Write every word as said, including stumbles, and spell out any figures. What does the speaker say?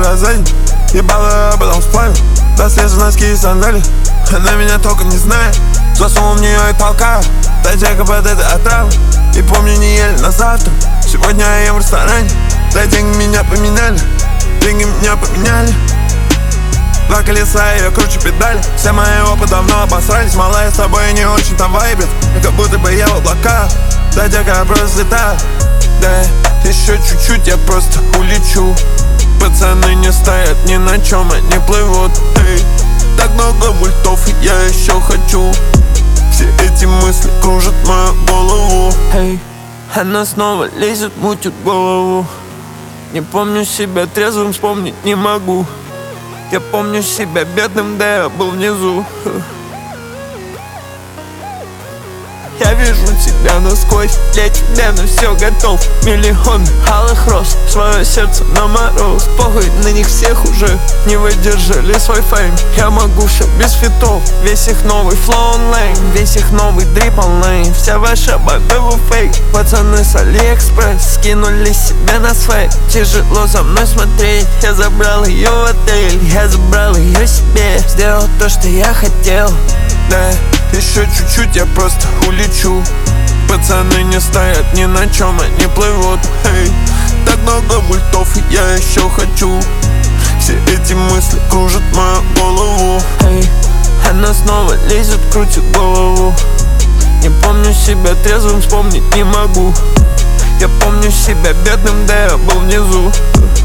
раз за день. Ебало, а потом сплавил. До слез носки и сандали. Она меня только не знает. Засунул в нее и толкаю. Дайте-ка под этой отравы. И помню, не ели на завтра. Сегодня я ем в ресторане. Да деньги меня поменяли. Деньги меня поменяли. Два колеса, я круче педали. Все мои опыты давно обосрались. Малая с тобой не очень там вайбит. Как будто бы я в облаках. Да дека я просто взлетаю. Да, еще чуть-чуть, я просто улечу. Пацаны не стоят ни на чем, они плывут. Эй, так много мультов, и я еще хочу. Все эти мысли кружат мою голову. Эй, она снова лезет, мутит голову. Не помню себя трезвым, вспомнить не могу. Я помню себя бедным, да я был внизу. Я вижу тебя насквозь, для тебя на все готов. Миллион алых роз, свое сердце на мороз. Похуй, на них всех уже не выдержали свой фейм. Я могу все без фитов, весь их новый флоу онлайн, весь их новый дрип онлайн. Вся ваша богова фейк. Пацаны с Алиэкспресс скинули себе на свайп. Тяжело за мной смотреть, я забрал ее в отель. Я забрал ее себе, сделал то, что я хотел. Да, еще чуть-чуть, я просто улечу. Пацаны не стоят ни на чем, они плывут. Эй, так много мультов, и я еще хочу. Все эти мысли кружат мою голову. Эй, она снова лезет, крутит голову. Не помню себя трезвым, вспомнить не могу. Я помню себя бедным, да я был внизу.